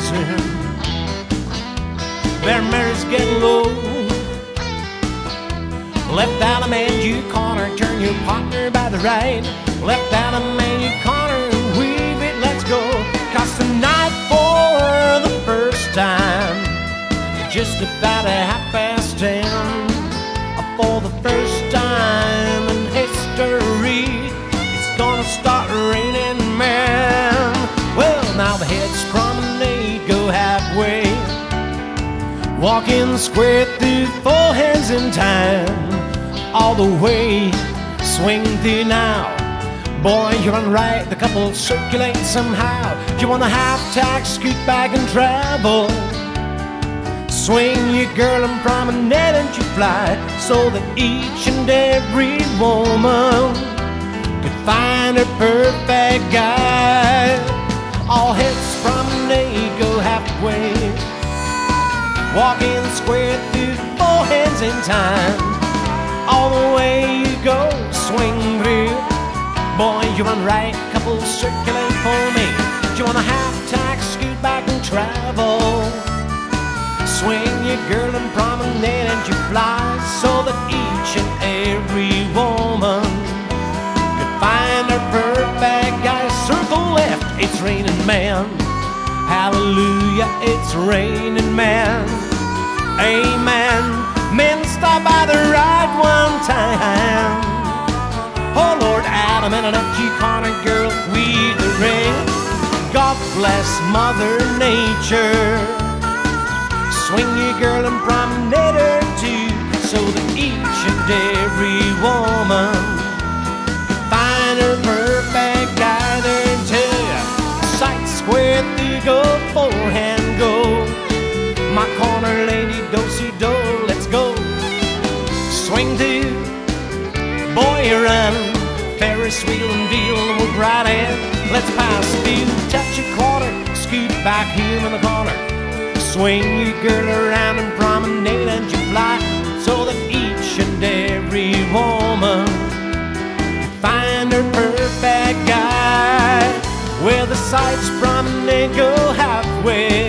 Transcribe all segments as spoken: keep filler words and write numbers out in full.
dancing. Their mare's getting low. Left out a man you corner, turn your partner by the right. Left out a man you corner, weave it, let's go. 'Cause tonight for the first time, just about a half past ten, for the first time in history, it's gonna start raining, man. Well, now the heads promenade, go halfway, walking square through four hands in time, all the way, swing through now. Boy, you run right, the couple circulate somehow. You want a half-tack, scoot back and travel. Swing your girl and promenade and you fly, so that each and every woman could find her perfect guy. All heads promenade, go halfway, walking square through four hands in time, all the way you go, swing through. Boy, you run right, couple circulate for me. You want a half-tack, scoot back and travel. Swing your girl and promenade and you fly, so that each and every woman could find her perfect guy. Circle left, it's raining man. Hallelujah, it's raining man. Amen. Men, stop by the right one time. Oh Lord, Adam and an empty corner girl, weave the ring. God bless Mother Nature. Swing your girl and promenade her too, so that each and every woman can find her perfect guy there too. Sight square through, go forehand, go. My corner lady, do-si-do, let's go. Swing through, boy, you run. Ferris wheel and deal, move right in. Let's pass through, touch a quarter, scoot back here in the corner. Swing your girl around and promenade and you fly, so that each and every woman can find her perfect guy. Where the sights promenade, go halfway,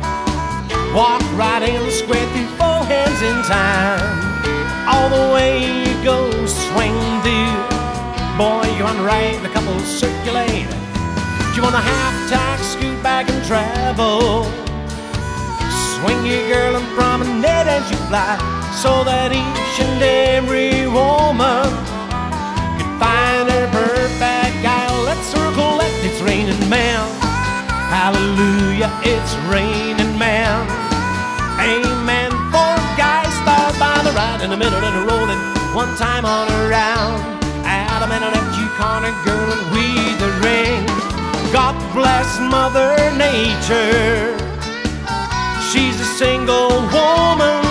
walk right in, square through four hands in time, all the way you go, swing through. Boy, you run right, the couple circulate. You want a half-tack, scoot back and travel. Swing your girl and promenade as you fly, so that each and every woman can find her perfect guy. Let's circle left, it's raining man. Hallelujah, it's raining man. Amen. Four guys start by the right, in the middle and a rolling, one time on around. Adam and an empty corner girl and we the ring. God bless Mother Nature. She's a single woman